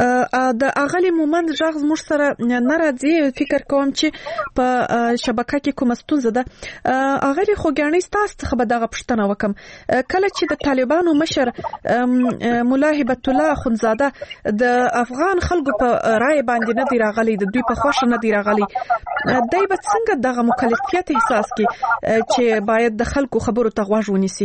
د اغلی مومند ژغ زموږ سره نه راځي. فکر کوم چې په شبکه کې کومه ستونزه ده. اغلی خوګیاڼي ستاسو څخه به دغه پوښتنه وکم. کله چې د طالبانو مشر مولا هبت الله اخونزاده د افغان خلکو په رای باندې نه دی راغلی، د دوی په خوښه نه دی راغلی، دای به څنګه دغه مکلفیت احساس کی چې باید د خلکو خبرو ته غوږ ونیسي؟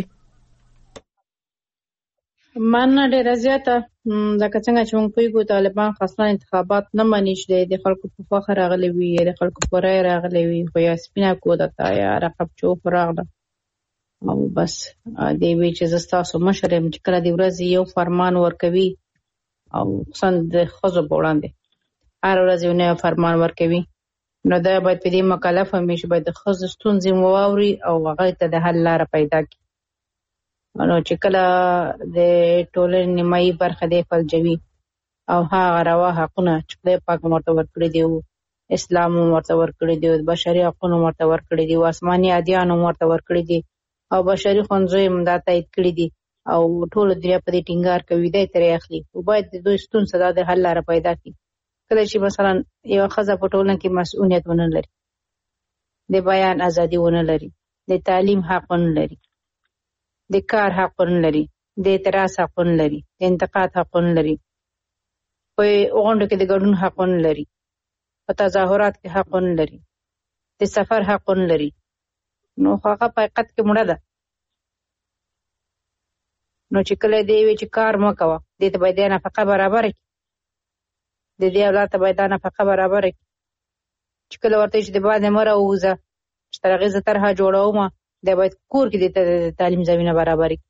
من ډیره زیاته لکه څنګه چې موږ پوهیږو طالبان خاصه انتخابات نه مني چې د خلکو په خوښه راغلي وي، د خلکو په رای راغلي وي، خو یا سپینه کوده تا یا رقب چوپ راغله او بس دی وی چې زه ستاسو مشر یم چې کله د ورځې یو فرمان ورکوي او خصوصا د ښځو په وړاندې هر ورځ یو نوی فرمان ورکوي، نو دا باید په دې مکلف وي چې باید د ښځو ستونزې واوري او هغه ته د حل لاره پیدا کړي. نو چې کله د ټولنې نیمایي برخه دی فلجوي او هغه روا حقونه چې خدای پاک ورته ورکړي دي، اسلام ورته ورکړي دي، بشري حقونه ورته ورکړي دي، آسماني ادیان ورته ورکړي دي او بشري ښوونځي هم دا تایید کړي دي او ټول دنیا په دې ټینګار کوي دی ترې اخلي، او باید د دوی ستونزه د حل لاره پیدا کړي. کله چې مثلا یو ښځه په ټولنه کې مسؤلیت ونه لري، د بیان ازادي ونه لري، د تعلیم حق ونه لري، د کار حق ونه لري، د اعتراض حق ونه لري، د انتقاد حق ونه لري، په غونډو کې د ګډون حق ونه لري، په تظاهرات کې حق ونه لري، د سفر حق ونه لري، نو هغه په حقیقت کې مړه ده. نو چې کله دی وی چې کار مو کوه، دې ته باید نفقه برابر کړي، د دې اولاد ته باید نفقه برابر کړي. چې کله ورته چې د باندې مره ووځه چې تر هغې زه طرحه جوړوم، دا باید کور کې د تعلیم زمینه برابر کړي.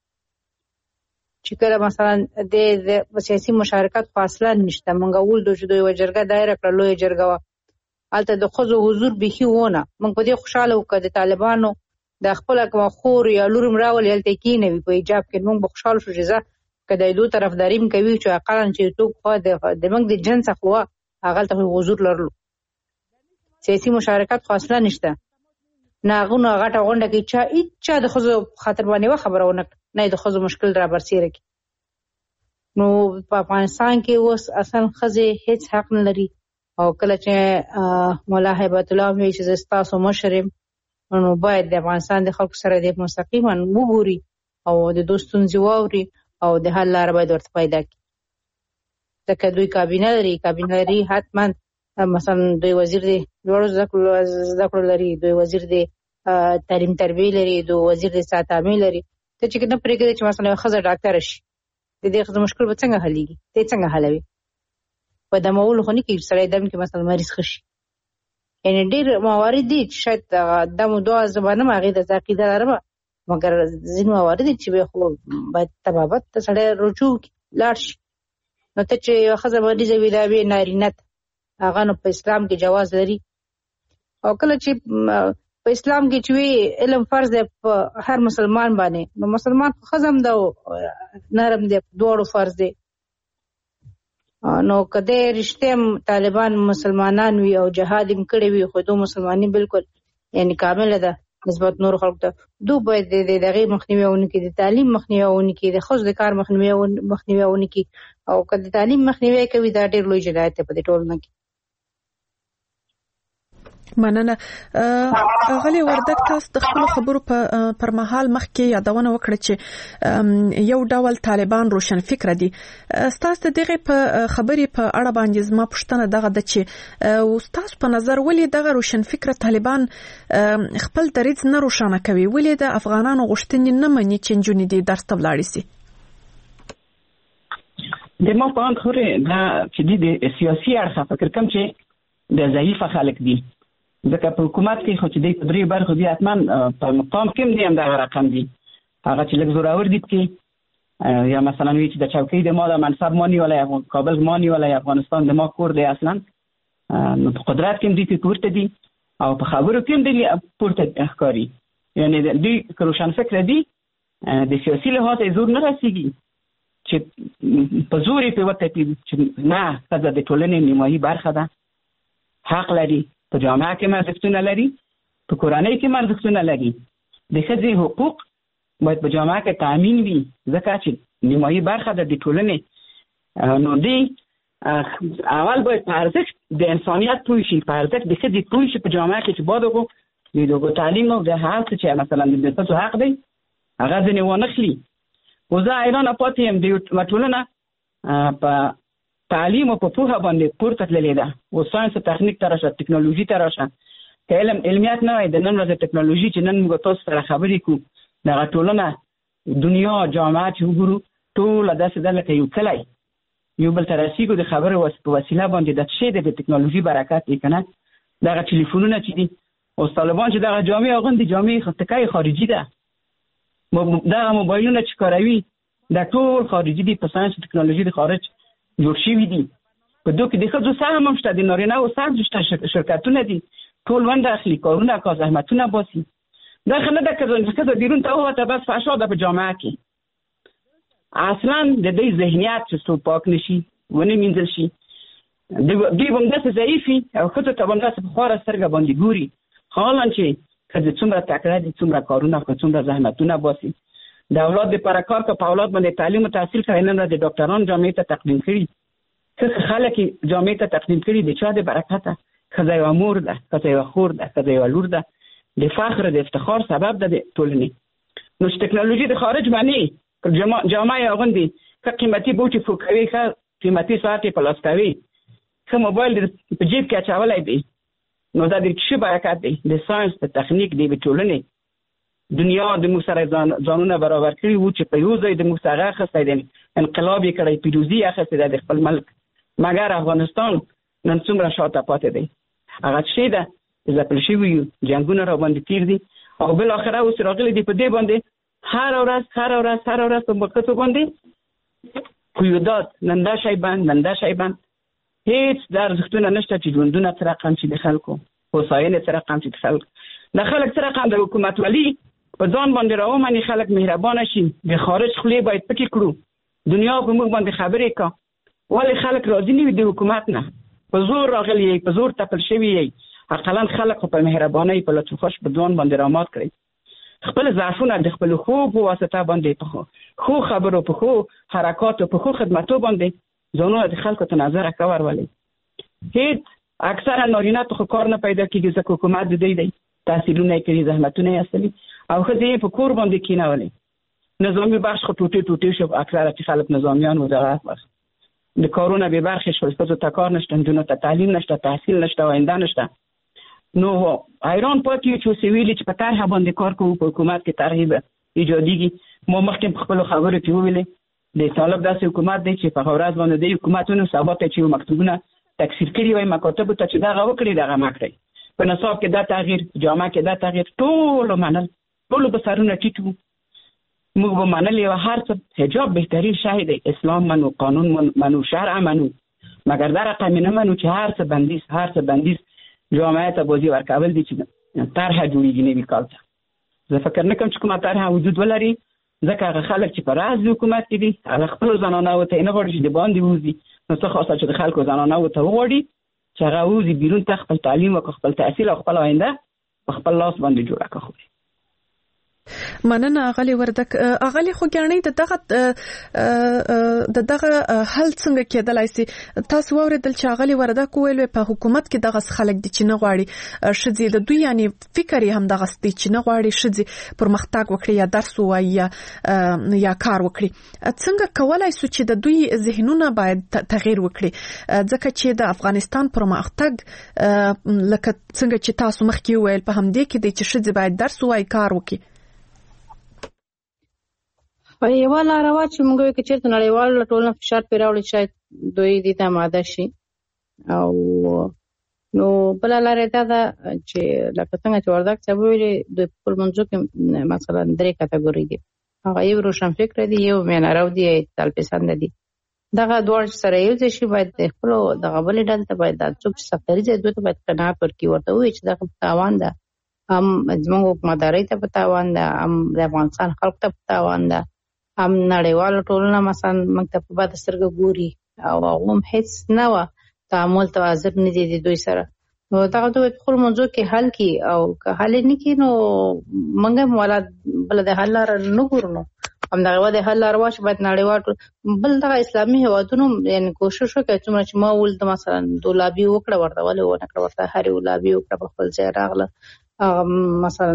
چې کله مثلا د سیاسي مشارکت فاصله نشته، مونږ ولدو چې دوی یوه جرګه دایره کړه، لویه جرګه وه، هلته د ښځو حضور بیخي ونه. مونږ په دې خوشحاله وو که د طالبانو د خپله کومه خور یا لور م راولي هلته یې کېنوي په حجاب کې، مونږ به خوشحاله شو چې زه که د دو طرفداري م کوي چې اقلا چې څوک د مونږ د جنس څخه وه هغلته حضور لرلو. سیاسي مشارکت فاصله نشته، نه هغونه غټه غونډه کې هېچا د ښځو خاطر باندې یوه خبره ونه کړه، نه د ښځو مشکل را برسېره کړي. نو په افغانستان کې اوس اصلا ښځې هېڅ حق نه لري. او کله چې مولا هیبت الله وایي چې زه ستاسو مشر یم، نو باید د افغانستان د خلکو سره د مستقیما وګوري او د دوی ستونزې واوري او د حل لاره باید ورته پیدا کړي. ځکه دوی کابینه لري حتما، مثلا دوی وزیر د لوړو زده کړو لري، دوی وزیر د تعلیم تربیه لري، دوی وزیر د صحت عامه لري. ته چې نه پرېږدي چې مثلا ښځه ډاکټره شي، د دې ښځې مشکل به څنګه حلېږي؟ ته یې څنګه حلوي؟ په دمولو خو نه کېږي سړی دم کې مثلا مریض ښه شي. یعنې ډېر موارد دي چې شاید دم و دعا زه به نه یم هغې ته زه عقیده لرم، مګر ځینې موارد دي چې بیا خو باید طبابت ته سړی رجوع وکړي، لاړ شي. نو ته چې یوه ښځه مریضه وي دا بیا نارینه ته هغه نو په اسلام کې جواز لري. او کله چې په اسلام کې چې وی علم فرض دی په هر مسلمان باندې، نو مسلمان خو ښځه هم ده نرم دی، دواړو فرض دی. نو که دی رښتیا طالبان مسلمانان وي او جهاد یې کړی وي، خو دو مسلماني بالکل یعنې کامله ده نسبت نورو خلکو ته، دو باید د هغې مخنیوی ونه کړي، د تعلیم مخنیوی ونه کړي، د ښځو د کار مخنیوی ونه کړي. او که د تعلیم مخنیوی کوي دا ډېر لوی جنایت دی په دې ټولنه کې. مننه. غلی وردک، تاسو د خپلو خبرو پر مهال مخکې یادونه وکړه چې یو ډول طالبان روشن فکر دي. ستاسو د دغه په خبرې په اړه باندې زما پوښتنه دغه ده چې ستاسو په نظر ولې دغه روشن فکر طالبان خپل دریځ نه روښانه کوي؟ ولې د افغانانو غوښتنې نه مني چې نجونې دې درس ته ولاړې شي؟ د ما په اند خورې دا چې د سیاسي اړخه فکر کوم چې د ضعیفه خلک دي، ځکه په حکومت کې خو چې دی په درې برخو دي حتما په مقام کې هم دي همدغه رقم دي. هغه چې لږ زورور دي پکې، یا مثلا وي چې د چوکۍ د ما د منصب ما نیولی، کابل ما نیولی، افغانستان د ما کور دی اصلا، نو په قدرت کې هم دوی پورته دي او په خبرو کې هم دوی پورته ښکاري. یعنې دوی که روشن فکره دي د سیاسي لحاظ یې زور نه رسېږي چې په زور یې پرې وتپي چې نه ښځه د ټولنې نیمایي برخه ده، حق لري، په جامعه کې ارزښتونه لري، په کورنۍ کې ارزښتونه لري. د ښځې حقوق باید په جامعه کې تامین وي، ځکه چې نیمایي برخه ده د ټولنې. نو دوی اول باید په ارزښت د انسانیت پوه شي، په ارزښت د ښځې پوه شي په جامعه کې چې باید د دغو تعلیم او د هر څه چې مثلا د ښځو حق دی هغه ځینې وانخلي. خو زه حیرانه پاتې یم د یوه ټولنه په تعلیم او په پوهه باندې پورته تللې ده. او ساینس او تخنیک ته راشه، ټکنالوژي ته راشه، که علمیت نه وای د نن ورځې ټکنالوژي چې نن موږ تاسو سره خبرې کوو، دغه ټولنه دنیا جامعه چې وګورو ټوله داسې ده لکه یو کلی یو بل ته رسېږو د خبرې په وسیله باندې. د څه د ټکنالوژي برکت دی که نه؟ دغه ټلیفونونه چې دي اوس طالبان چې دغه جامې اغوندي، جامې تکای خارجي ده. دغه موبایلونه چې کاروي دا ټول خارجي دي، په ساینس او ټکنالوژي د خارج جوړ شوي دي. په دوی کې د ښځو سهم هم شته، د نارینه‌و سهم شته، شرکتونه دي، ټول ونډه اخلي، کارونه کا زحمتونه باسي. دا خو نه ده که ښځه بیرون ته ووته بس فحشا ده په جامعه کې. اصلا د دې ذهنیت چې څوک پاک نشي ونه مینځل شي، دوی به همداسې ضعیفي او ښځو ته به همداسې په خواره سترګه باندې ګوري. حالا چې ښځې څومره تکړه دي، څومره کارونه کوي، څومره زحمتونه باسي. د اولاد دپاره کار که په اولاد باندې تعلیم او تحصیل کوي، نن ورځ د ډاکټران جامعې ته تقدیم کړي، ښه خلک یې جامعې ته تقدیم کړي. د چا د برکته؟ ښځه یوه مور ده، ښځه یوه خور ده، ښځه یوه لور ده، د فخر د افتخار سبب ده د ټولنې. نو چې ټکنالوژي د خارج باندې جامعه یې اغوندي، ښه قیمتي بوټي فوکوي، ښه قیمتي ساعت یې په لاس کوي، ښه موبایل په جیب کې اچولی دی، نو دا د څه برکت دی؟ د ساینس د تخنیک د ټولنې دنیا د موږ سره ځانونه برابر کړي وو چې په یو ځای د موږ سره اخیستی دی، انقلاب یې کړی، پیروزي اخیستې ده د خپل ملک. مګر افغانستان نن څومره شاته پاتې دی. هغه څه ده ځپل شوي یو، جنګونه را باندې تیر دي او بالاخره اوس راغلي دي په دې باندې هر ورځ په ملکتو باندې قیودات، نن دا شی بند، نن دا شی بند. هیڅ د ارزښتونه نشته چې ژوندونه څه رقم چې د خلکو، هوساینې څه رقم چې د خلکو، د خلک څه رقم د حکومتولي په ځان باندې راومني، خلک مهربانه شي، د خارج خولې باید پټې کړو، دنیا په موږ باندې خبرې کا. ولې خلک راضي نه وي د حکومت نه؟ په زور راغلي یې، په زور تپل شوي یې. اقلا خلک په مهربانۍ په لطف خوش په ځان باندې رامات کړئ. خپل ضعفونه د خپل خو په واسطه باندې په خو خبرو، په خو حرکاتو، په خو خدمتو باندې ځانونه د خلکو ته نظر کور ولې. هیڅ اکثره نارینه ته خو کار نه پیدا کېږي ځکه حکومت د دوی دی، تحصیلونه یې کړي، زحمتونه یې اصلي او ښځې یې په کور باندې کېنولې. نظامي بخش خو ټوټې شو، اکثره چې خلک نظامیان و دغه وخت د کارونه بې برخې شول، ښځو ته کار نشته، نجونو ته تعلیم نشته، تحصیل نشته، آینده نشته. نو حیران پاتې یو چې اوس یې ویلي چې په طرحه باندې کار کوو، په حکومت کې طرحې به ایجادېږي. ما مخکې په خپلو خبرو کې وویلې د طالب داسې حکومت دی چې په ورځ باندې د حکومتونو سبا ته چې مکتوبونه تکثیر کړي وای مکاتبو ته چې دغه وکړي دغه مه کړئ، په نصاب کې دا تغییر، جامه کې دا تغییر، ټولو منل، ټولو به سرونه ټیټ وو، موږ به منلې وه هر څه. حجاب بهترین شی دی، اسلام منو، قانون منو، شرع منو، مګر دا رقم نه منو چې هر څه بندیز جامعه ته بازی ورکول دي چې طرحه جوړېږي نوي کال ته. زه فکر نه کوم چې کومه طرحه وجود ولري، ځکه هغه خلک چې په راز د حکومت کې دي هغه خپلو زنانهو ته یې نه غواړي چې د باندې ووځي. نو څه خاصه چې د خلکو زنانهو ته وغواړي چې هغه ووځي بیرون ته، خپل تعلیم وکړي، خپل تحصیل او خپل آینده په خپل لاس باندې جوړه کړي. مننه اغلی وردک. اغلی خوګیاڼۍ د دغه حل څنګه کېدلای شي؟ تاسو واوریدل چې اغلی وردک ویل په حکومت کې دغه خلک دي چې نه غواړي ښځې د دوی یعنی فکر یې هم دغه ستې چې نه غواړي ښځې پرمختګ وکړي یا درس ووایي یا کار وکړي. څنګه کولای شو چې د دوی ذهنونه باید تغییر وکړي؟ ځکه چې د افغانستان پرمختګ لکه څنګه چې تاسو مخکې ویل په همدې کې دی چې ښځې باید درس ووایي، کار وکړي. یوه لاره وه چې موږ وایو که چېرته نړیوال ټولنه فشار پرې راوړي شاید دوی دې ته آماده شي. او نو بله لاره دا ده چې لکه څنګه چې وردک صاحب ویلې دوی په خپل منځو کې مثلا 3 کټګورۍ دي. هغه یو روشنفکره دي، یو مینه‌رو دي، اعتدال پسنده دي. دغه دواړه سره یو ځای شي باید د خپلو دغه بلې ډلې ته باید دا څوک چې سختري ځای دوی ته باید قناعت ورکړي، ورته ووایي چې دغه په تاوان ده، هم زموږ حکومتدارۍ ته په تاوان ده، هم د افغانستان خلکو ته په تاوان ده، هم نړیواله ټولنه مثلا موږ ته په بده سترګه ګوري او هغه هم هېڅ نه وه تعامل ته حاضر نه دي د دوی سره. نو دغه دوی په خپلو منځو کې حل کړي او که حل یې نه کړي نو موږ هم والا بله د حل لاره نه ګورو. نو همدغه وده حل لار واش باید نړیوال بل دغه اسلامي هیوادونو یعنی کوشش وکړي څومره چې ما ولد مثلا دولابي وکړه ورته ولې ونه کړ ورته هرې ولابي وکړه په خپل ځای راغله مثلا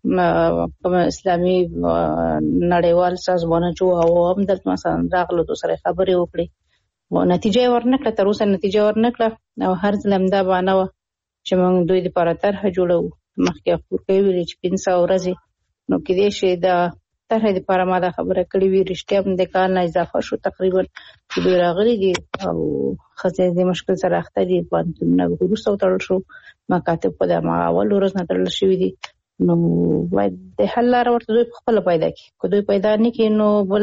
اسلامي نړیوال سازمان جو او هم د مثلا راغله د سره خبرې وکړي او نتیجه ورنکړه تر اوسه نتیجه ورنکړه او هر ځلم دا باندې و چې موږ دوی د لپاره طرح جوړو مخکې خبر کوي چې 500 ورځې نو کې دې شي دا طرح د لپاره ما دا خبره کړې وی رښتیا هم د کال نه اضافه شو تقریبا چې دوی راغلي دي او خاصه د مشکل سره اخته دي باندې نو وروسته تړل شو مکاتب په دغه اول ورځ نه تړل شوې دي نو باید د حل لار ورته دوی خپل پیدا کړي کو دوی پیدا نه کړي نو بل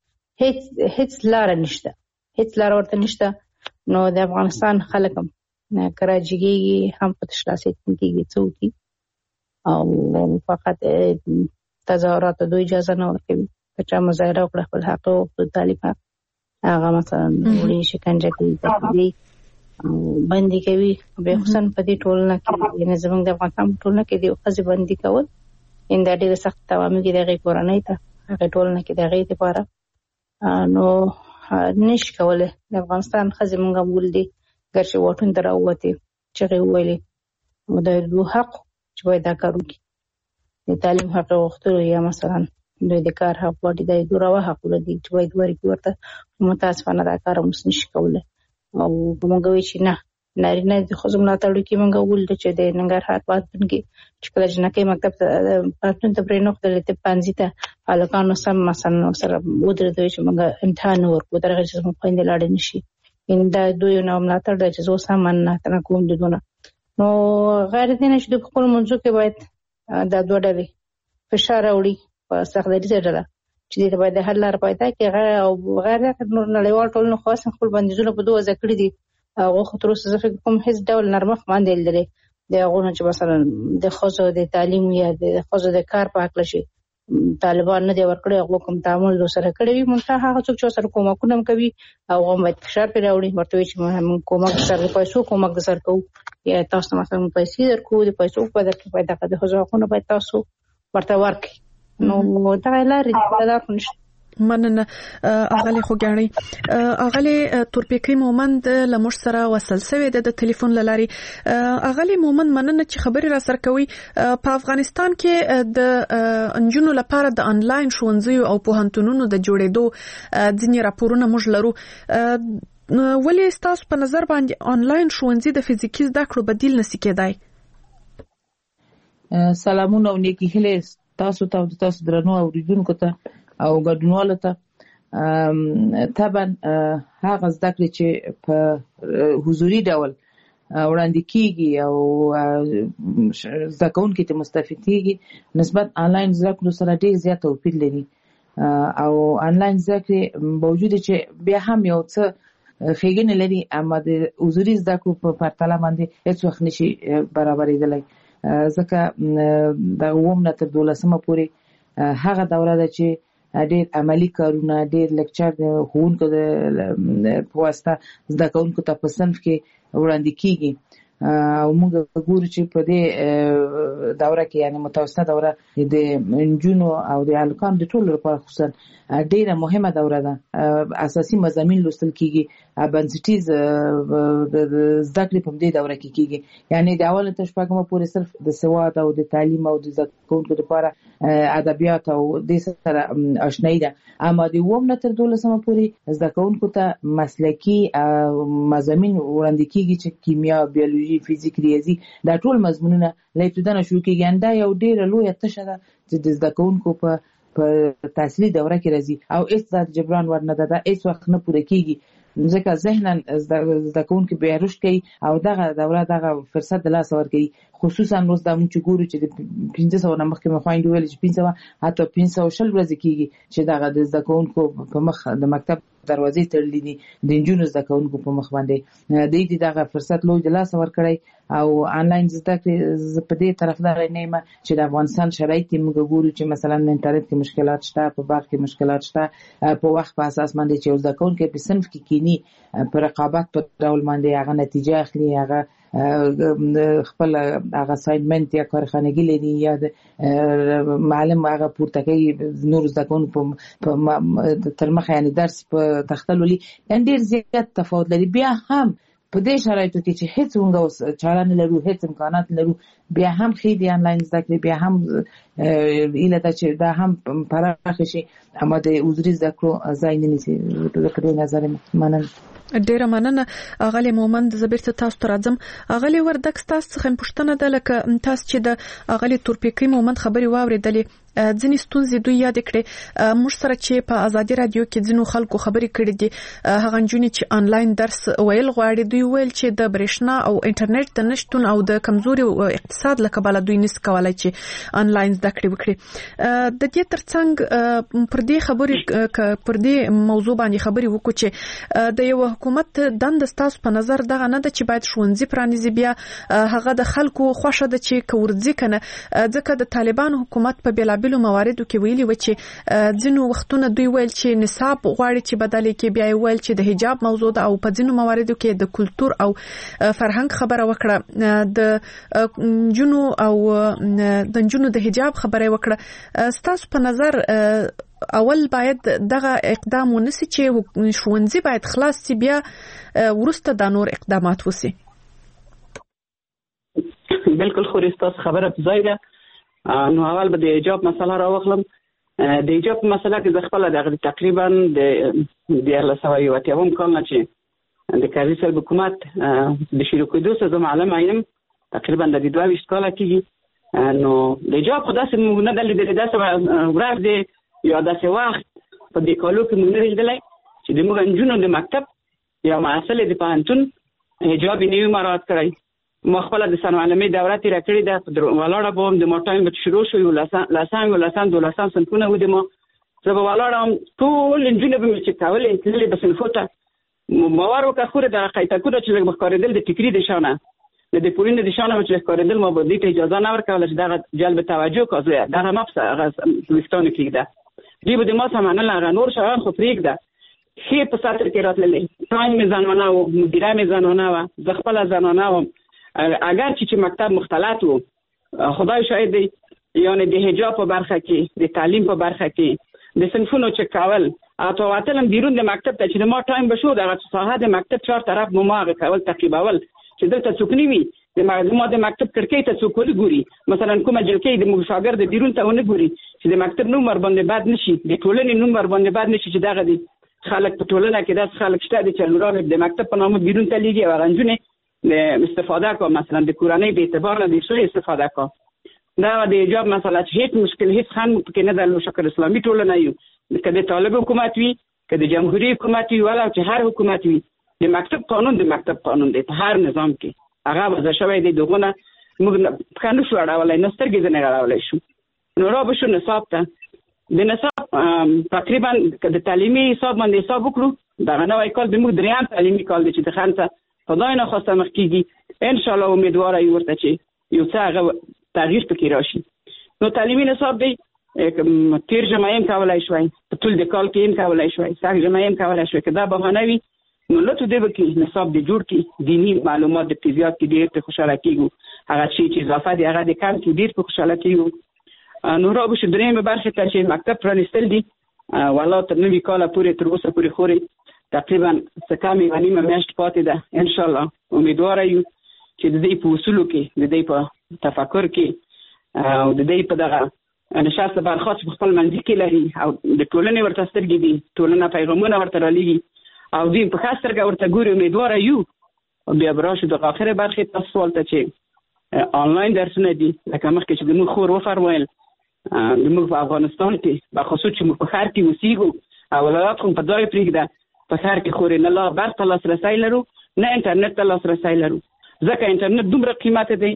هیڅ لار نشته هیڅ لار ورته نشته نو د افغانستان خلک هم کراچي هم په تشخیص کې څوکي او فقط تظاهرات دوی اجازه نه ورکوي چې مظاهره وکړي خپل حق او طالب حق هغه مثلا وړي شکنجه کوي باندې کوي به حسن په دې ټولنه کې نه زمونږ د افغانستان ټولنه کې دی خزي باندې کول ان دا ډېر سخت توامي کې دغه کورنۍ ته هغه ټولنه کې دغه لپاره نو نش کوله د افغانستان خزي مونږ ولدي ګرځي وټون دراوته چې ویلي د دوه حق چې باید دا کارو کې د تعلیم حق وختو یا مثلا د کار حق وړي د دوه حق ولدي چې باید ورکی ورته متاسفانه دا کار هم نشي کوله او موږ وی چې نه نارینه د خزم لا تړو کې موږ ولد چې د ننګرهار پاتون کې چې کله جنکې مکتب پاتون ته پرې نو خپل ته پانځي ته الکانو سم مثلا سره ودر دوی چې موږ امتحان ورکو درغه چې موږ پاندې لاړ نشي ان دا دوی نو ملا تړ چې زو سامان نه تنه کوم دونه نو غیر دینه چې د خپل منځو کې باید دا دوه ډلې فشار وړي په سختګۍ سره چې د باید حل لار پیدا کړي او غیر نور نړیوال ټولنه خاص خپل بندیزونه په دوه ځکړي دي هغه خطر څه فکر کوم هیڅ ډول نرمخ باندې لري د هغه چې مثلا د خصوص د تعلیم یا د خصوص د کار په حق لشي طالبان نه دی ورکړي هغه کوم تعامل سره کړی وي مونږ هغه څوک چې سره کومکونه کوي او هم فشار پر راوړي ورته چې موږ کومک سره پیسو کومک سره کوو یا تاسو مثلا پیسې درکو د پیسو په دغه پیدا کړه د حقوقو په تاسو ورته ورکړي نو دا لارې دا نشته مننه اغلی خوګانی اغلی تورپیکي مومند لمر سره وصل سوی د ټلیفون لاري اغلی مومند مننه چې خبري را سره کوي په افغانستان کې د انجونو لپاره د انلاین ښوونځي او پوهنتونونو د جوړېدو ځینې راپورونه موږ لرو ولې تاسو په نظر باندې انلاین ښوونځي د فزیکي زده کړو بدیل نشي کېدای سلامونه او نیکی هله تاسو درنو اوریدونکو ته او ګډونوالو ته طبعا هغه زده کړې چې په حضوري ډول وړاندې کیږي او زده کوونکي ته مستفید کیږي نسبت آنلاین زده کړو سره ډېر زیات توپیر لري او آنلاین زده کړې باوجود چې بیا هم یو څه ښېګڼې لري اما د حضوري زده کړو په پرتله باندې هیڅ وخت نشي برابرېدلی ځکه د 9 نه تر 12 پورې هغه دوره ده چې ډېر عملی کارونه ډېر لیکچر هونکو د پواسطه زده کوونکو ته په صنف کې وړاندې کیږي او موږ ګورو چې په دې دوره کې یعنی متوسطه دوره د انجونو او د الکان د ټولو لپاره خصوصا ډېره مهمه دوره ده اساسي مضامین لوستل کیږي بنسټیز زده کړې په دې دوره کې کیږي یعنی د اول تر شپږمه پورې صرف د سواد او د تعلیم او د زده کوونکو لپاره ادبیات او د سره آشنایی ده اما د 9 نه تر 12 پورې زده کوونکو ته مسلکی مضامین وړاندې کیږي چې کیمیا بیولوژي فزیک ریاضي دا ټول مضمونونه له ابتدا شروع کیږي دا یو ډېر لوی تشه ده چې د زده کوونکو په تحصیلي دوره کې راځي او هیڅ جبران ورنه ده هیڅ وخت نه پوره کیږي ځکه ذهنن زده کوونکي به رشد کوي او دغه دوره دغه فرصت د لاس ورکړي خصوصا روز د موږ ګورو چې د 1500 نه مخکې مخاین ویل چې 500 حتی 500 شل ورځې کیږي چې دغه د زده کوونکو په مخ د مکتب دروازې تړلې دي د انجونو زده کوونکو په مخ باندې د دې دغه فرصت لوی د لاس ورکړي او آنلاین زده کړې په دې طرفدار نه یم چې د افغانستان شرایط موږ ګورو چې مثلا انټرنیټ کې مشکلات شته په باغ کې مشکلات شته په وخت په اساس باندې چې زده کوونکي په صنف کې کینی پر رقابت په ډول باندې هغه نتیجه اخلي هغه خپل هغه اساینمنت یا کارخانګي لري یا معلم هغه پورته کوي نور زده کوونکو په تر مخه یعنی درس په تخته لولي ان ډیر زیات تفاوت لري. بیا هم په دې شرایطو کې چې هیڅ څنګه چاره نه لرو هیڅ امکانات نه لرو بیا هم خېدي انلاین زده کړې بیا هم اله دا چې دا هم پراخ شي اما د وزري زده کړو ځای نه نیسي. په دې نظر مننه ډیره مننه اغلی مومند. زبرته تاسو ته راځم. اغلی وردک تاسو څخه پوښتنه ده لکه تاسو چې د اغلی تورپیکي مومند خبري واوریدلې ځینې ستونزې دوی یاد کړې موږ سره چې په ازادي رادیو کې ځینو خلکو خبري کړې دي هغه نجونې چې انلاین درس ویل غواړي دوی ویل چې د برېښنا او انټرنیټ د نشټون او د کمزوري اقتصاد له کبله دوی نس کولای چې انلاین زده کړې وکړي. د دې ترڅنګ پر دې خبري پر دې موضوع باندې خبري وکړو چې د یو حکومت دند تاسو په نظر دغه نه ده چې باید ښوونځي پرانیزي بیا هغه د خلکو خوښه ده چې کورځي کنه ځکه د طالبان حکومت په بلا بلو مواردو کې ویلي و چې ځینو وختونه دوی ویل چې نصاب غواړي چې بدلې کې بیا ویل چې د حجاب موضوع ده او په ځینو مواردو کې د کلچر او فرهنګ خبره وکړه د جنو او د جنو د حجاب خبره وکړه. ستاسو په نظر اول باید دغه اقدام ونسی چې ښوونځي باید خلاص شي بیا ورسته د نور اقدامات وسی؟ بالکل خو ریستاس خبره ځای ده. نو اول به د حجاب مسله راوخلم. د حجاب مسله کې د خپل د تقریبا د 1991 کال نه چې د کاري صاحب حکومت د شروع کېدو سره معلم عینم تقریبا د 22 کال کېږي. نو د حجاب خو داسې موږ نه دلیدل داسې ورځ دی یا داسې وخت په دې کالو کې موږ نه لیدلی چې د موږ نجونو د مکتب یا محصل د پوهنتون حجاب یې نه مراعات کړی. ما خپل د ثانوي دوره تیر کړې ده ولاړه بوم د موټایم به شروع شو لسان دولسم صنفونه و د ما زه به ولاړم ټول انجینر به مې چې کولې تللې به صنفوته موارو که خوره د قایتکونه چې لږ بخارېدل د فکري د شانه د پولینو د شانه چې بخارېدل ما به دې ته اجازه نه ورکوله چې دغه جلب توجه کوي دغه مپس هغه وستانه کېږده دی به د ما سمانه هغه نور شان خو پرېږده خې په ساتر کې راتللې ټایم مې ځانونه و مدیره مې ځانونه و زه خپله ځانونه وم اگر چې مکتب مختلط و خدای شاید دی یعنی د حجاب په برخه کې د تعلیم په برخه کې د صنفونو چې کول او تواتلم بیرون د مکتب ته چې ما ټایم بشو دغه ساحه د مکتب چهار طرف مو کول تقریباول چې دلته څوک نیوي د معلومات د مکتب کړکۍ ته څوک ګوري مثلا کومه جلکې د شاګرد د بیرون ته ونه ګوري چې د مکتب نوم ور باندې باد نشي د ټولنې نوم ور باندې باد نشي چې دغه دي خلک په ټولنه کې داس خلک شته چې نورانه د مکتب په نامه بیرون ته لیږي او غنجونه استفاده کو مثلا د کورنۍ به اعتبار نه دي شوی استفاده کو دا د حجاب مسله چې هیڅ مشکل هیڅ خان کې نه د شکل اسلامي ټولنه یو کله طالب حکومت وي کله جمهوریت حکومت وي ولا چې هر حکومت وي د مکتب قانون دی په هر نظام کې هغه وځه شوی دی دغه موږ کانو شو اړولای نسترګې نه اړولای شو نو را به شو نصاب ته د نصاب تقریبا د تعلیمي حساب باندې حساب وکړو دا نوې کال د موږ دریم تعلیمي کال دی چې د خانسه خدای نه خواسته مخ کیږي ان شاء الله امیدواره یو ورته چې یو څه هغه تغییر پکې راشي. نو تعلیمي نصاب دی تیر جمعیم کولای شوی په ټول د کال کې کولای شوی ساق جمعیم کولای شوی کدا بهانه وي نو لته دی کې نصاب دی جوړ کی دینی معلومات د فزیات کې ډیر ته خوشاله کیږي هغه شی چې اضافه دی هغه د کار کې ډیر په خوشاله کیږي. نو را به درېمه برخه ته چې مکتب پرانستل دي والله تر نوې کال پورې تر اوسه پورې خوري تقریبا سکامي غنیمه میاشت پاتې ده ان شاء الله امیدواره یو چې د دې په اصولو کې د دې په تفکر کې او د دې په دغه نشاست برخاست په خپل منځ کې لري او د ټولنې ورته سترګې دي ټولنه پیغامونه ورته رالېږي او دوی په خاص سترګه ورته ګوري امیدواره یو بیا براشو د اخره برخه تاسو ولته چې آنلاین درسونه دي لکه مخکې چې موږ خور وفرمایل موږ په افغانستان کې په خصوص چې موږ په ښار کې اوسېږو او ولایت خو په ځای پرېږده په ښار کې خورې نه لا برق ته لاسرسی لرو نه انټرنیټ ته لاسرسی لرو ځکه انټرنیټ دومره قیمته دی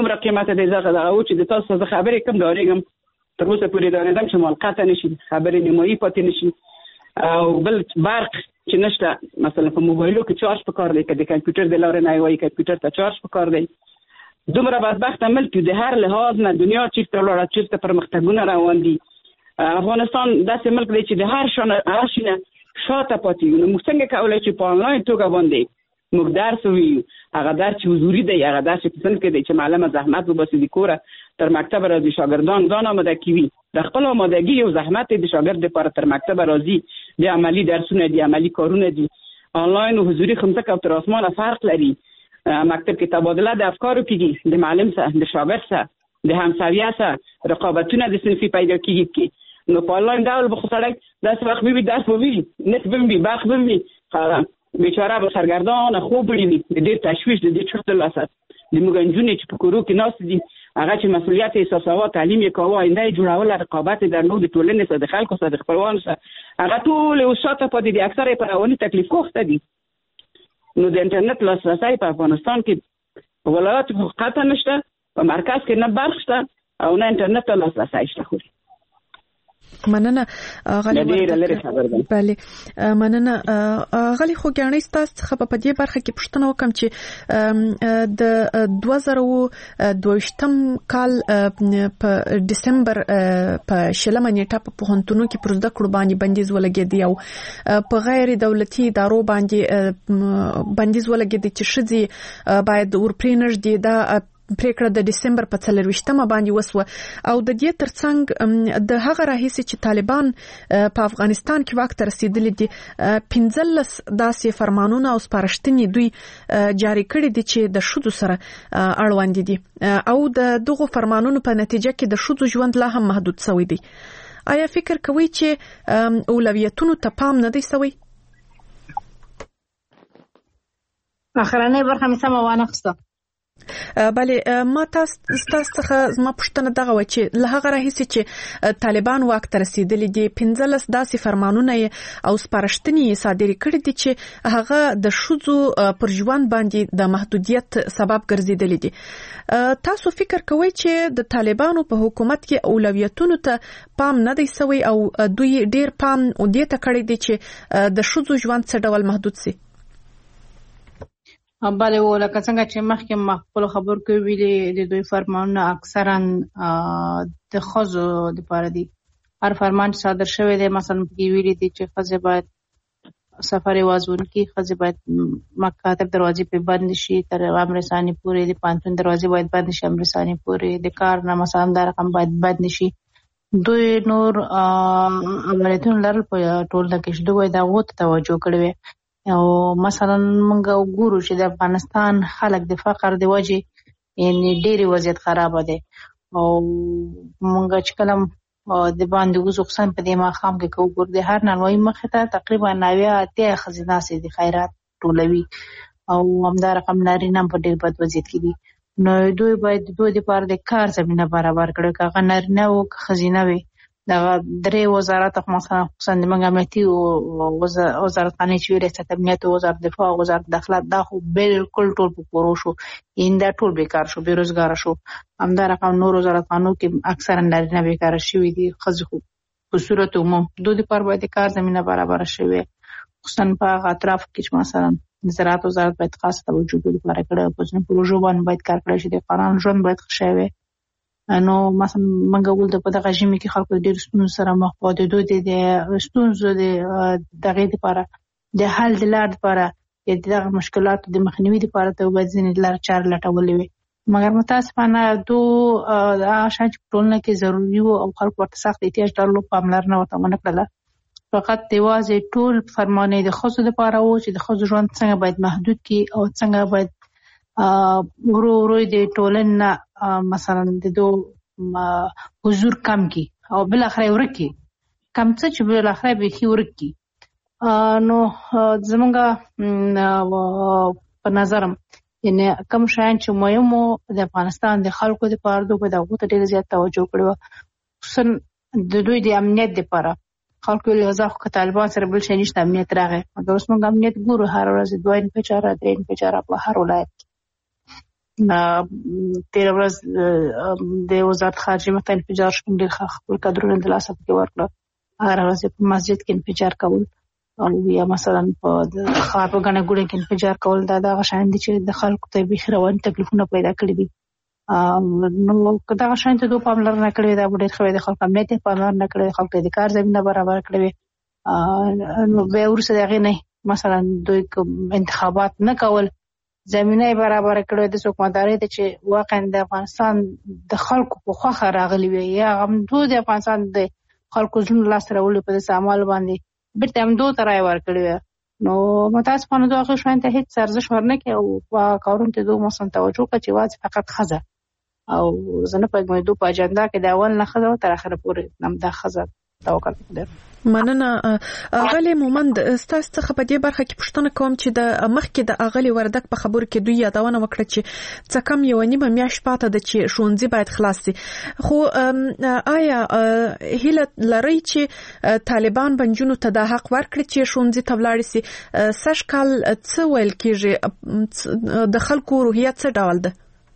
ځکه دغه و چې د تاسو څخه خبرې کم ډارېږم تر اوسه پورې ډارېدم چې ملقته نشي خبرې نیمایي پاتې نشي او بل برق چې نشته مثلا په موبایلو کې چارج پکار دی که د کمپیوټر د لارې نه وایي کمپیوټر ته چارج پکار دی دومره بدبخت ملک د هر لحاظ نه دنیا چیرته ولاړه چیرته پرمختګونه روان دي افغانستان داسې ملک دی چې د هر شي نه شاته پاتې نو موږ څنګه کولای چې په آنلاین توګه باندې موږ درس ویو هغه درس چې حضوري دی هغه درس چې څنګه دی چې معلم زحمت وباسي د کوره تر مکتب راځي شاګردان ځان آماده کوي د خپل آمادګي او زحمت د شاګرد لپاره تر مکتب راځي د عملی درسونه دي عملی کارونه دي آنلاین او حضوري خمسه تر اسمانه فرق لري مکتب کې تبادله د افکارو کېږي د معلم سره د شاګرد سره د همسویه سره رقابتونه د صنفي پیدا کېږي نو په آنلاین ډول به خو سړی داسې وخت به وي درس به وي نت به وي برق به وي بیچاره به سرګردان خوب وړي د دې تشویش د دې چرته لاسه د موږ نجونې چې په کورو کې ناست دي هغه چې مسؤلیت احساساوه تعلیم یې کاوه آینده یې جوړوله رقابت یې درلود د ټولنې سره د خلکو سره د خپلوانو سره هغه ټول اوس شاته پاتې دي اکثره یې په اولي تکلیف کوخته دي نو د انټرنیټ لاسرسی په افغانستان کې په ولایاتو کې قطعا نشته په مرکز کې نه برق شته او نه انټرنیټ ته لاسرسی شته خو مننه غالي بله مننه غالي خوګیانې ستاسو څخه په دې برخه کې پوښتنه وکم چې د 2022 کال په دسمبر په شلمه نیټه په پوهنتونو کې پر زده کړو باندې بندیز ولګېدی او په غیر دولتي ادارو باندې بندیز ولګېدی چې شذي باید ورپرینر دي دا پریکړه د دسمبر په 24مه باندې وسوه او د دې ترڅنګ د هغه راهیسي چې طالبان په افغانستان کې واک ته رسیدلي دي 15 داسې فرمانونه او سپارښتنې دوی جاری کړي دي چې د شذو سره اړوند دي او د دغه فرمانونو په نتیجه کې د شذو ژوند لا هم محدود شوی دی آیا فکر کوئ چې اولویتونو ته پام نه دی شوی اخرنۍ برخه مې سمه وانه خسته بله ما تاسو څخه زما پوښتنه دغه و چې له هغه راهیسي چې طالبان واک ته رسیدلي دي 15 داسې فرمانونه او سپارښتنې صادرې کړې دي چې هغه د شذو پر ژوند باندې د محدودیت سبب ګرځیدلي دي تاسو فکر کوئ چې د طالبانو په حکومت کې اولویتونو ته پام نه دی شوی او دوی ډیر پام دې ته کړی دی چې د شذو ژوند څه ډول محدود شي بله ولکه څنګه چې مخکې ما خپل خبر کې ویلي د دوی فرمانونه اکثرا د ښځو لپاره دي هر فرمان چې صادر شوی دی مثلا په ویلي دي چې ښځې باید سفر وازونکي ښځې باید مکاتب دروازې په بند شي تر امر ثاني پورې د پانتون دروازې باید بند شي امر ثاني پورې د کار نه مثلا دا رقم باید بند شي دوی نور عملیاتونه لرل په ټولنه کې دوی دا غوته توجه کړې او مثلا موږ وګورو چې د افغانستان خلک د فقر د وجې یعنی ډېری وضعیت خراب دی او موږ چې کلم د باندې وزو خصن په دې ماخام کې کو ګور د هر نړۍ مخه ته تقریبا 90 خزینه سي د خیرات ټولوي او همدا رقم نارینه په ډېر بد وضعیت کې دي نو دوی باید دوی د پاره د کار زمينه برابر کړي کاغه نارینه او خزینه وي دا درې وزارت مثلا خصوصا د امنیتي وزارت باندې چې ریاست امنیت او وزارت دفاع او وزارت داخله دا خو بالکل ټول په پورو شو ایندا ټول بیکار شو بیروزګار شو همدا رقم نور وزارتانو کې اکثرا نارینه بیکار شوي دي خځو په صورت عموم دوی پر باید کار زمينه برابر شوي خصوصا په اطراف کې مثلا زراعت وزارت باید خاص توجه لپاره کړي په ځینو پروژو باندې باید کار کړی شي د قانون ژوند باید ښه وي نو مثلا منګه ول د په دغه ژمي کې خلکو ډېر ستونزې سره مخ پاتې دوی د ستونزو د دغه لپاره د حل د لار لپاره د دغه مشکلاتو د مخنیوي لپاره ته باید ځینې لار چار لټولې وي مګر متاسفانه عشان چې ټولنه کې ضروري او خلکو ورته سخت احتیاج درلود پاملرنه ورته ونه کړله فقط دیوازې ټول فرمانې د خصوص لپاره و چې د خصوص ژوند څنګه باید محدود کی او څنګه باید ورو د ټولنه مثلا د دو حضور کم کی او بل اخره ورکی کم څه چې بل اخره به کی ورکی نو زمونږ په نظرم یعنی کوم شاین چې مهمو د افغانستان د خلکو د پاره دوی د غوته ډیر زیات توجه کړو خصوصا د دوی د امنیت لپاره خلکو له ځاخو طالبان سره بل شي نشته امنیت راغی مګر اوس موږ امنیت ګورو هر ورځ دوه په چاره درې په چاره په هر ولایت تیر ورځ د وزارت خارجه مته انفجار شوم ډیر خپل کډرونه د لاسه کې ورکړه هر ورځ په مسجد کې انفجار کول او یا مثلا په خار په غنه ګوډه کې انفجار کول دا غشان دي چې د خلکو ته به روان تکلیفونه پیدا کړی دي نو کدا غشان ته دوه پاملرنه کړې دا ډیر خو د خلکو امنیت پاملرنه کړې خلکو د کار زمينه برابر کړې نو به ورسره هغه نه مثلا دوی انتخابات نه کول، زمینه برابر کړو د حکومتدارۍ ته چې واقعا د افغانستان د خلکو په خوښه راغلي وي، یا هم دوی د افغانستان د خلکو زړه لاس راوړي په داسې اعمالو باندې بیرته همدو ته رایه ورکړې وي. نو متاسفانه د هغه شیانو ته هیڅ ارزښت ورنکړي او کارونو ته دوی مثلا توجه وکړي چې یوازې فقط ښځه، او زه نه پوهېږم دوی په اجنډا کې د اول نه ښځه تر اخره پورې همدا ښځه توکل دی. مننه. اغلی مومند ستاسو څخه په دې برخه کې پوښتنه کوم چې د مخکې د اغلی وردک په خبرو کې دوی یادونه وکړه چې څه کم یو نیمه میاشت پاته ده چې ښوونځي باید خلاص شي، خو آیا هیله لرئ چې طالبان بنجونو ته د حق ورکړي چې ښوونځي ته ولاړ شي؟ سږ کال څه ویل کېږي، د خلکو روحیه څه ډول ده؟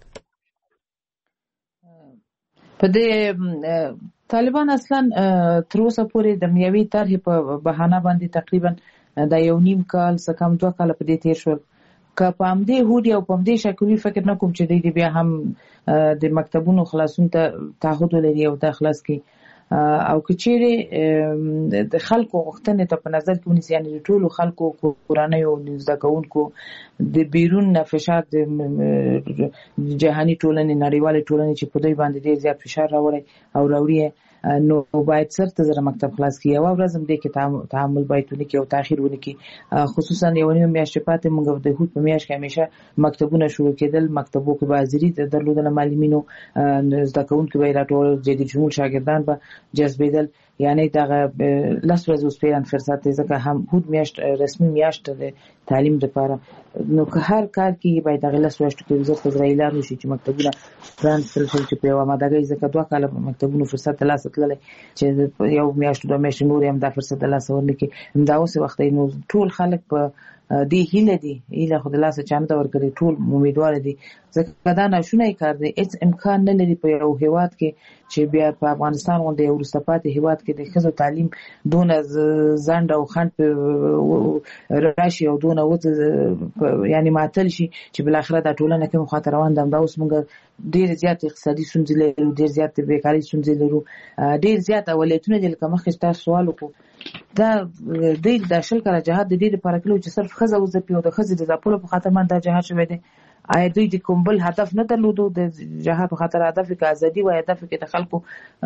په دې طالبان اصلا تر اوسه پورې د میوي طرحې په بهانه باندې تقریبا د یو نیم کال څخه کم 2 کال په دې تیر شول. که په همدې هودي او په همدې شکلي فکر نه کوم چې دوی بیا هم د مکتبونو خلاصون ته تعهد ولري او د خلاص کی او کچېره د خلکو غوښتنې ته په نظر کې ونیسي، یعنی ټول خلکو قرآني او زده کوونکو د بیرون فشار د جهاني ټولنې نړیوالې ټولنې چې په دوی باندې ډېر زیات فشار راوړي او راوړي، نو باید سرته زره مکتب خلاص کی. او ورځم دې کې تعامل باید ونکي او تاخير ونکي، خصوصا یو نیم میاشت پاتې موږ د هوت په میاشت کې همیشه مکتبونه شروع کېدل، مکتبو کې بازاري درلودل، معلمینو زده کوونکو به راټول جدي شمول شاګردان به جذبېدل، یعنی دا لاس ورځ اوس پیران فرصت دی ځکه هم هوت میاشت رسمي میاشت د تعلیم لپاره، نو که هر کار کې باید د لاس ورځ کې وزارت فضایل نشي چې مکتبونه فرانسل شي چې په مادګي ځکه 2 کال مکتبونو فرصت لاس تللی چې یو میاشت 2 میاشتې نور هم د فرصت لاس ورنکي، دا اوس وخت نو ټول خلک په دی هیله خو د لاسه چانه ورکړي، ټول امیدوار دي ځکه دا ناشونی کار دی. هیڅ امکان نه لري په یو هیواد کې چې بیا په افغانستان غونډه یو وروسته پاتې هیواد کې د ښځو تعلیم دونه ځنډ او خنډ راشي او دونه یعنی معطل شي چې بل اخره د ټولنه کې مخاطر روان دي. دا اوس موږ ډیر زیات اقتصادي ستونزې لرو، ډیر زیات بیکاري ستونزې لرو، ډیر زیات اولتونه د لکه مخکې تاسو سوال وکړو دا د شل کړه جهاد د دې لپاره کلو چې صرف خزه وځي او د خزه د ځپلو په خاطر باندې جهاد شوی دی. آیا دوی د کوم بل هدف نه درلودو د جهاد په خاطر هدف کې ازادي و، هدف کې د خلکو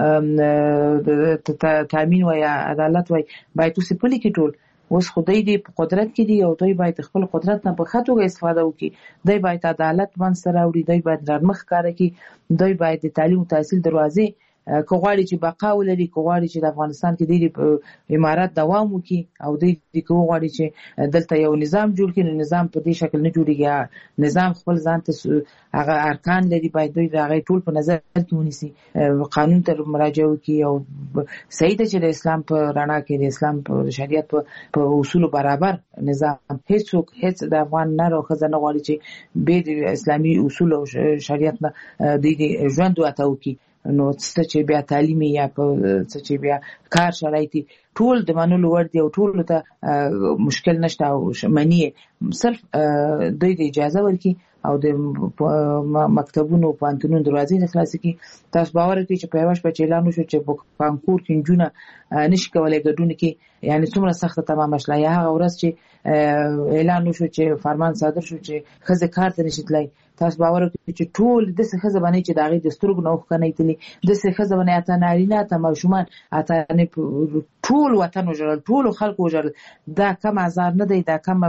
تامین و یا عدالت و، باید اوس په لیکي ټول اوس خدای دې په قدرت کې دی او دوی باید خپل قدرت نه په خاطر استفاده وکړي، دوی باید عدالت باندې سره وړي، دوی باید نرمخ کار کوي، دوی باید د تعلیم او تحصیل دروازې کوغاړي چې بقا ولري، کوغاړي چې د افغانستان کې د امارات دوام وکړي او د کوغاړي چې دلته یو نظام جوړ کړي. نظام په دې شکل نه جوړیږي، نظام خپل ځان ته هغه ارکان لري، باید دوی دا غي ټول په نظر کې ونیسي، قانون ته مراجعه وکړي او صحیح ده چې د اسلام په رڼا کې د اسلام په شریعت په اصول برابر نظام هیڅ د افغان نه راخزه نه غواړي چې به د اسلامي اصول او شریعت نه د ژوند واتو کې، نو څه چې بیا تعلیمي یا څه چې بیا کار شرایطي ټول د منلو ور دي او ټول ته مشکل نشته او منی صرف دوی د اجازه ورکي او د مکتبونو پانتونو دروازې خلاص کی. تاسو باور کوئ چې په یوش په اعلان شو چې په پانکور کې جونه نشي کولای ګډون کې، یعنی څومره سخته تمام شله یا هغه ورځ چې اعلان شو چې فرمان صادر شو چې خزه کار ته نشي تلای، تاسو باور کوئ چې ټول د څه خزه باندې چې داغي دستورګ نوخ کنه تلی د څه خزه باندې اته نارینه ته ماشومان اته نه ټول وطن وجرل، ټول خلک وجرل، دا کم هزار نه دی، دا کم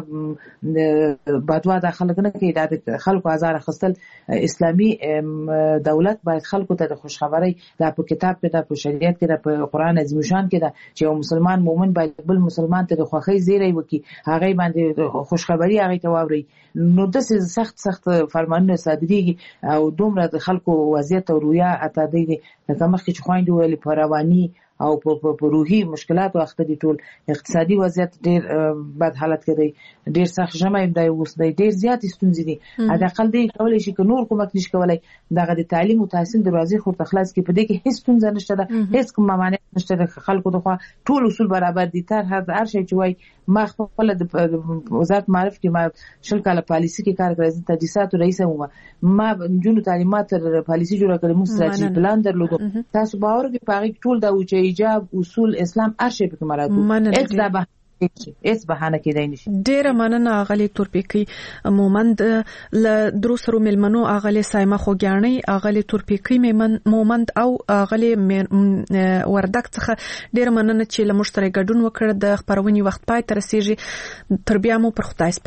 بدوا د خلک نه کې، دا خلکو هزار خستل. اسلامي دولت باید خلکو ته د خوشخبری دا په کتاب کې دا په شریعت کې دا په قران عظیم شان کې دا چې یو مسلمان مؤمن باید بل مسلمان ته د خوخي زیری وکي، هغه باندې خوشخبری هغه ته واوري، نو د سخت فرمانونه صادریږي او دومره د خلکو وضعیت او رویا اته دی لکه مخکې چې خويندې ویلي په رواني او په روحي مشکلات او اخته دي، ټول اقتصادي وضعیت ډیر بد حالت کې دی، ډیر سخت جمع دی، اوس دی ډیر زیات ستونزې دي. حداقل دی کولای شي که نور کومک نشي کولای دغه د تعلیم او تحصیل دروازې خور تخلاص کې، په دې کې هیڅ ستونزه نشته ده، هیڅ کوم مانع نشته ده، خلکو دغه ټول اصول برابر دي. تر هر شي چې وای ما خپل د وزارت معرف کې ما شل کاله پالیسي کې کار کړی، تدریسات رئیس ما جنو تعلیمات پالیسي جوړه کړې، مو ستراتیژي پلان درلود. تاسو باور کې پاره ټول دا و چې ایجاب اصول اسلام ارشي په مراتب هیڅ بهانه کېدای نشي. ډیره مننه اغلی تورپیکی مومند ل دروسرو ملمنو اغلی سایمه خوګیانی اغلی تورپیکی مومند او اغلی وردک څخه ډیره مننه چې له مشترک ګډون وکړ. د خبرونې وخت پای تر رسیږي. تر بیا مو پر خدای